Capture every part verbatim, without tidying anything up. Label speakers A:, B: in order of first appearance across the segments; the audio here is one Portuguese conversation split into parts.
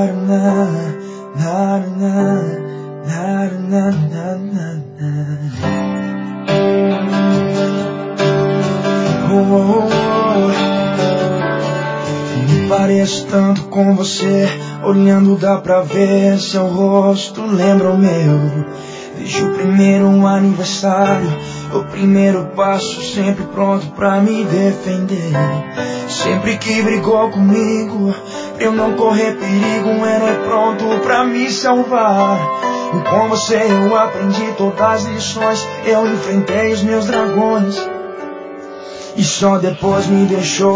A: Me pareço tanto com você, olhando dá pra ver seu rosto lembra o meu. Desde o primeiro aniversário, o primeiro passo, sempre pronto pra me defender. Sempre que brigou comigo, pra eu não correr perigo, era pronto pra me salvar. E com você eu aprendi todas as lições, eu enfrentei os meus dragões. E só depois me deixou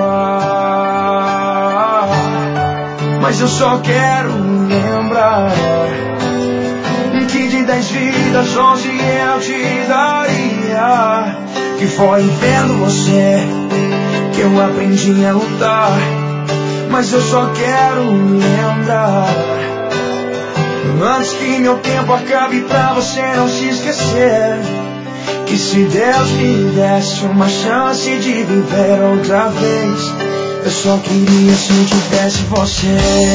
A: voar. Mas eu só quero lembrar que de dez vidas, onze eu te daria. Que foi vendo você que eu aprendi a lutar. Mas eu só quero lembrar, antes que meu tempo acabe, pra você não se esquecer, que se Deus me desse uma chance de viver outra vez, eu só queria se eu tivesse você.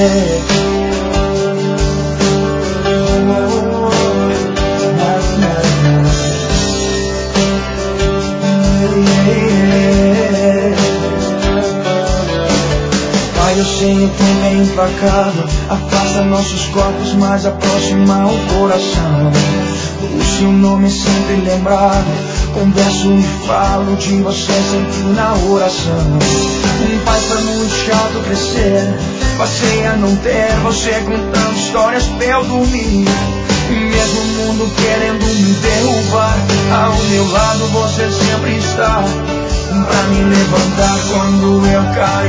A: Pai, eu sei, eu fui meio implacável, afasta nossos corpos, mas aproxima o coração. O seu nome é sempre lembrado, converso e falo de você sempre na oração. Um pai foi muito chato crescer, passei a não ter você contando histórias pra eu dormir. E mesmo o mundo querendo me derrubar, ao meu lado você sempre está, pra me levantar quando eu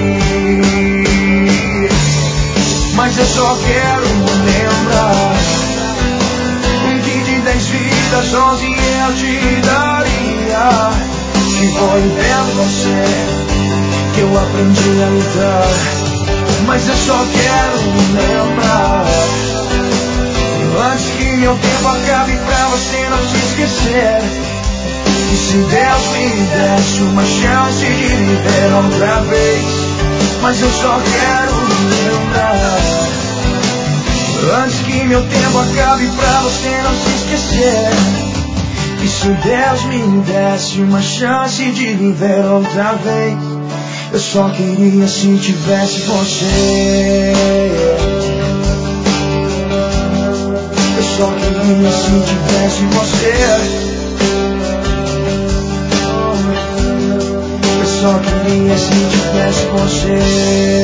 A: cair. Mas eu só quero lembrar que de dez vidas, onze eu te daria. Que foi vendo você que eu aprendi a lutar. Mas eu só quero lembrar, antes que meu tempo acabe, pra você não se esquecer, e se Deus me desse uma chance de viver outra vez. Mas eu só quero lembrar, antes que meu tempo acabe, pra você não se esquecer, e se Deus me desse uma chance de viver outra vez, eu só queria se tivesse você. Eu só queria se tivesse você. Eu só queria se tivesse você.